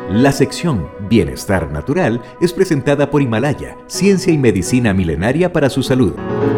La sección Bienestar Natural es presentada por Himalaya, ciencia y medicina milenaria para su salud.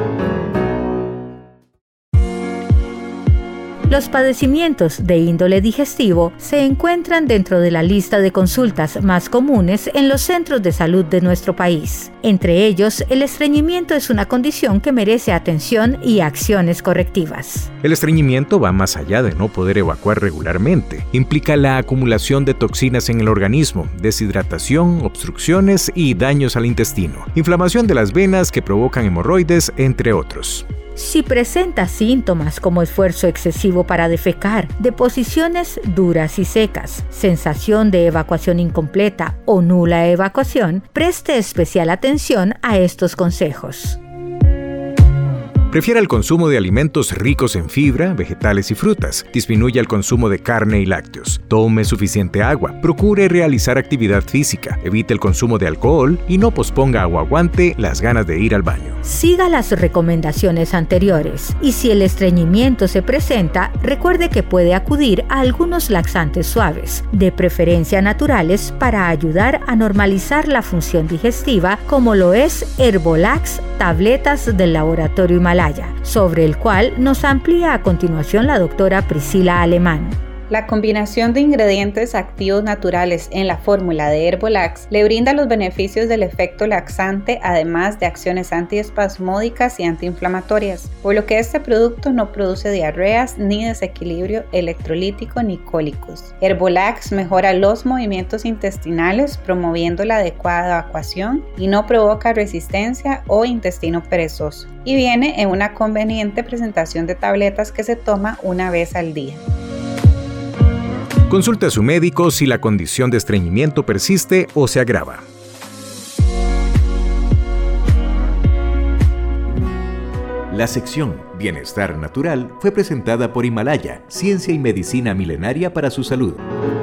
Los padecimientos de índole digestivo se encuentran dentro de la lista de consultas más comunes en los centros de salud de nuestro país. Entre ellos, el estreñimiento es una condición que merece atención y acciones correctivas. El estreñimiento va más allá de no poder evacuar regularmente. Implica la acumulación de toxinas en el organismo, deshidratación, obstrucciones y daños al intestino, inflamación de las venas que provocan hemorroides, entre otros. Si presenta síntomas como esfuerzo excesivo para defecar, deposiciones duras y secas, sensación de evacuación incompleta o nula evacuación, preste especial atención a estos consejos. Prefiera el consumo de alimentos ricos en fibra, vegetales y frutas. Disminuya el consumo de carne y lácteos. Tome suficiente agua. Procure realizar actividad física. Evite el consumo de alcohol y no posponga o aguante las ganas de ir al baño. Siga las recomendaciones anteriores y si el estreñimiento se presenta, recuerde que puede acudir a algunos laxantes suaves, de preferencia naturales, para ayudar a normalizar la función digestiva, como lo es Herbolax, tabletas del laboratorio Himalaya, sobre el cual nos amplía a continuación la doctora Priscila Alemán. La combinación de ingredientes activos naturales en la fórmula de Herbolax le brinda los beneficios del efecto laxante, además de acciones antiespasmódicas y antiinflamatorias, por lo que este producto no produce diarreas ni desequilibrio electrolítico ni cólicos. Herbolax mejora los movimientos intestinales, promoviendo la adecuada evacuación y no provoca resistencia o intestino perezoso, y viene en una conveniente presentación de tabletas que se toma una vez al día. Consulte a su médico si la condición de estreñimiento persiste o se agrava. La sección Bienestar Natural fue presentada por Himalaya, ciencia y medicina milenaria para su salud.